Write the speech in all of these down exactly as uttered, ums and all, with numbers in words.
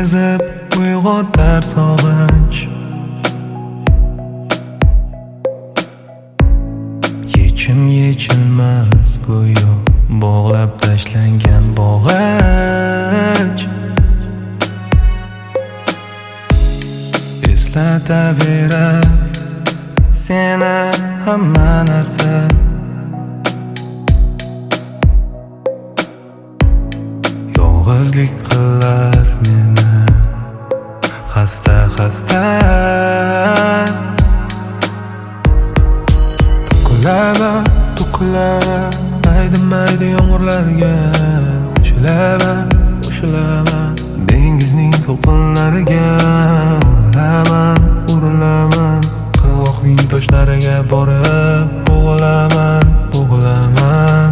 sezib uyg'otar sog'inch. Yechim yechilmas go'yo bog'lab tashlangan bog'ich. Eslataverar seni hamma narsa. Yolg'izlik qilar meni xasta xasta. To'kilaman, to'kilaman mayda mayda yomg'irlarga. Qo'shilaman, qo'shilaman dengizning to'lqinlariga. Urilaman, urilaman qirg'oqning toshlariga borib bo'g'ilaman, bo'g'ilaman.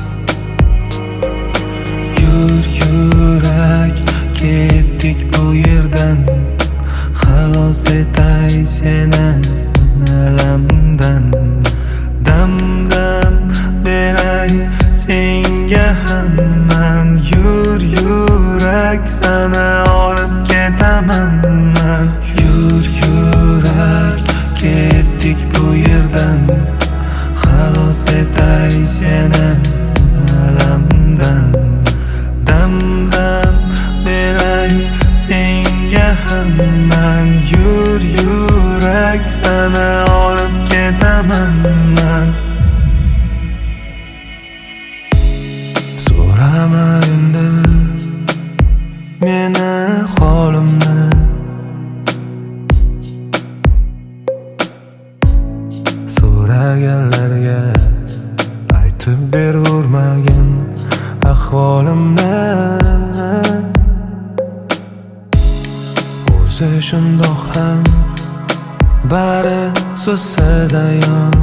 Yur yurak ketdik bu yerdan, xalos etay seni alamdan. Dam dam beray senga hamman. Yur yurak sana olib ketaman man. Yur yurak ketdik bu yerdan, xalos etay seni alamdan. Dam dam beray senga hamman. Yur yurak sana olib ketaman man. So'rama endi meni holimni. So'raganlarga aytib berurmagin ahvolimni. O'zi shundoq ham bari so'zsiz ayon.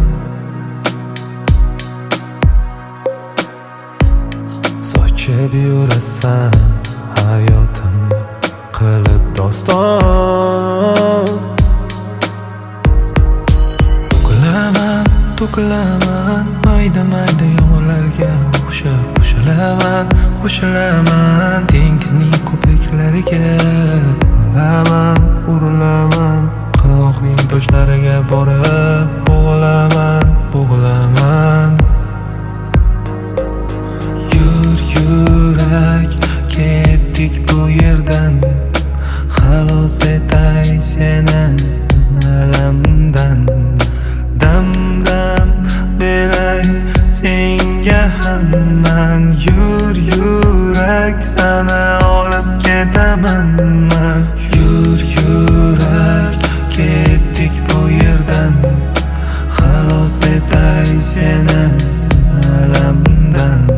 Sochib yurasan hayotimni qilib doston. To'kilaman, to'kilaman mayda mayda yomg'irlarga o'xshab. Qo'shilaman, qo'shilaman dengizning ko'priklariga. Urilaman, urilaman qirg'oqning toshlariga borib bo'g'ilaman, bo'g'ilaman. Yur yurak ketdik bu yerdan, xalos etay seni alamdan. Dam dam beray senga hamman. Yur yurak sana olib ketaman man. Yur yurak ketdik bu yerdan, xalos etay seni alamdan.